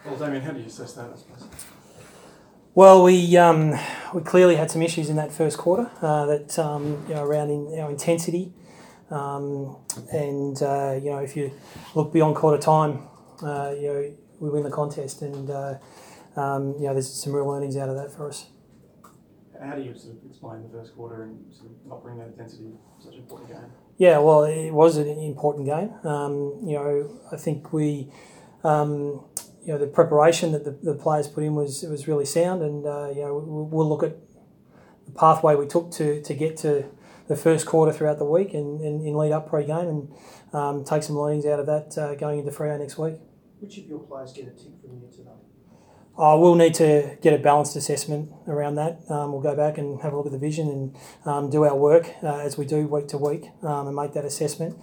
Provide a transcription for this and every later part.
Well, Damien, how do you assess that, I suppose? Well, we clearly had some issues in that first quarter around our intensity, and if you look beyond quarter time, we win the contest, and there's some real learnings out of that for us. How do you sort of explain the first quarter and sort of not bring that intensity in such an important game? Yeah, well, it was an important game. I think we. The preparation that the players put in was really sound, and we'll look at the pathway we took to get to the first quarter throughout the week and in lead up pre-game, and take some learnings out of that going into Freo next week. Which of your players get a tick from you today? We'll need to get a balanced assessment around that. We'll go back and have a look at the vision and do our work as we do week to week and make that assessment.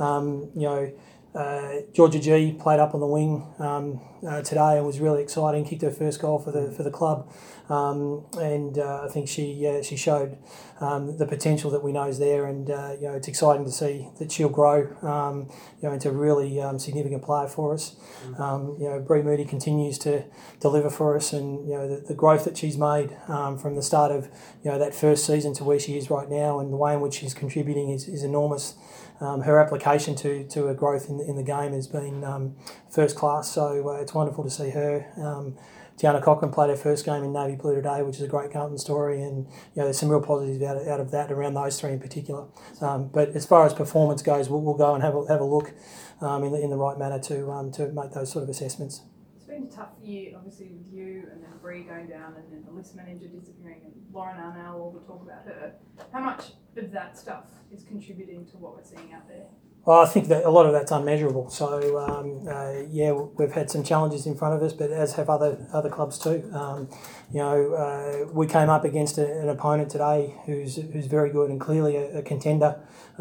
Georgia G played up on the wing today and was really exciting. Kicked her first goal for the club, and I think she showed the potential that we know is there. And it's exciting to see that she'll grow into a really significant player for us. Bree Moody continues to deliver for us, and the growth that she's made from the start of that first season to where she is right now, and the way in which she's contributing is enormous. Her application to her growth in the game has been first class, so it's wonderful to see her. Tiana Cochran played her first game in Navy Blue today, which is a great Carlton story, and there's some real positives out of that around those three in particular. But as far as performance goes, we'll go and have a look in the right manner to make those sort of assessments. It's been a tough year, obviously, with you and then Bree going down and then the list manager disappearing and Lauren Arnell, all the talk about her. How much of that stuff is contributing to what we're seeing out there? Well, I think that a lot of that's unmeasurable. So, we've had some challenges in front of us, but as have other clubs too. We came up against an opponent today who's very good and clearly a contender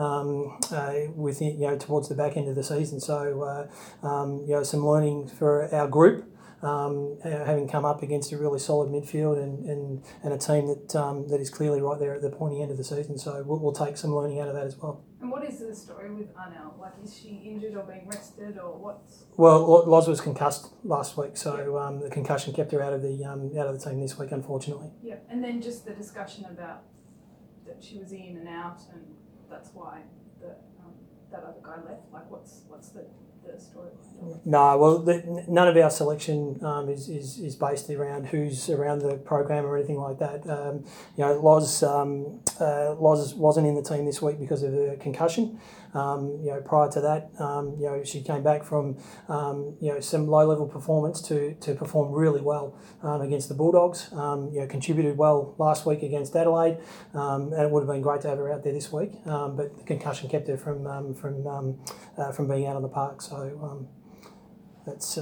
towards the back end of the season. So, some learning for our group. Having come up against a really solid midfield and a team that is clearly right there at the pointy end of the season. So we'll take some learning out of that as well. And what is the story with Arnell? Like, is she injured or being rested, or what's? Well, Loz was concussed last week, so the concussion kept her out of the team this week, unfortunately. Yeah, and then just the discussion about that she was in and out, and that's why that other guy left. Like, what's the story? No, well, none of our selection is based around who's around the program or anything like that. Loz wasn't in the team this week because of a concussion. Prior to that, she came back from some low-level performance to perform really well against the Bulldogs. Contributed well last week against Adelaide, and it would have been great to have her out there this week. But the concussion kept her from being out on the park. So that's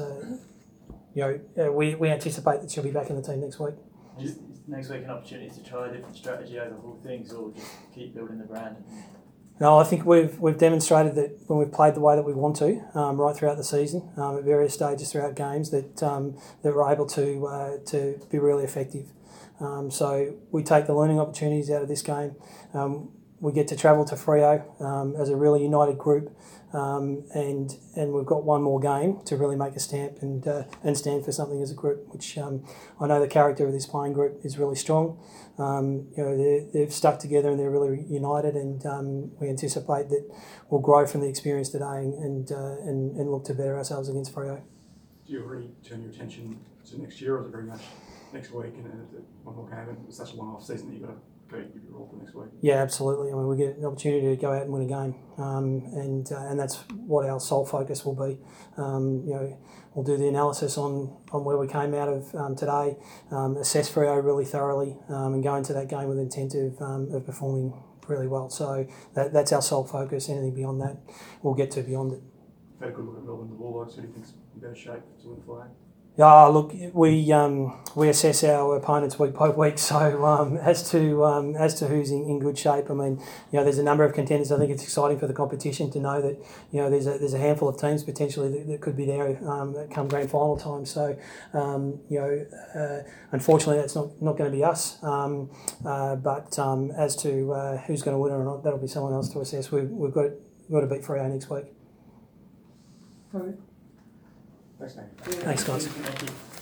we anticipate that she'll be back in the team next week. Is next week an opportunity to try a different strategy, overhaul things, or just keep building the brand? No, I think we've demonstrated that when we've played the way that we want to, right throughout the season, at various stages throughout games, that we're able to be really effective. So we take the learning opportunities out of this game. We get to travel to Freo as a really united group, and we've got one more game to really make a stamp and stand for something as a group, which I know the character of this playing group is really strong. They've stuck together and they're really united, and we anticipate that we'll grow from the experience today and look to better ourselves against Freo. Do you already turn your attention to next year, or is it very much next week and one more game, and it's such a one-off season that you've got to give your all for next week? Yeah, absolutely. I mean, we get an opportunity to go out and win a game, and that's what our sole focus will be. We'll do the analysis on where we came out of today, assess Freo really thoroughly, and go into that game with intent of performing really well. So that's our sole focus. Anything beyond that, we'll get to beyond it. Had a good look at Melbourne, the Bulldogs. Who do you think's in better shape to win the flag? Look, we assess our opponents week by week. So as to who's in good shape, I mean, there's a number of contenders. I think it's exciting for the competition to know that there's a handful of teams potentially that could be there come grand final time. So unfortunately, that's not going to be us. But as to who's going to win or not, that'll be someone else to assess. We've got to beat Freo next week. Thanks, Nate. Thanks, guys. Thank you.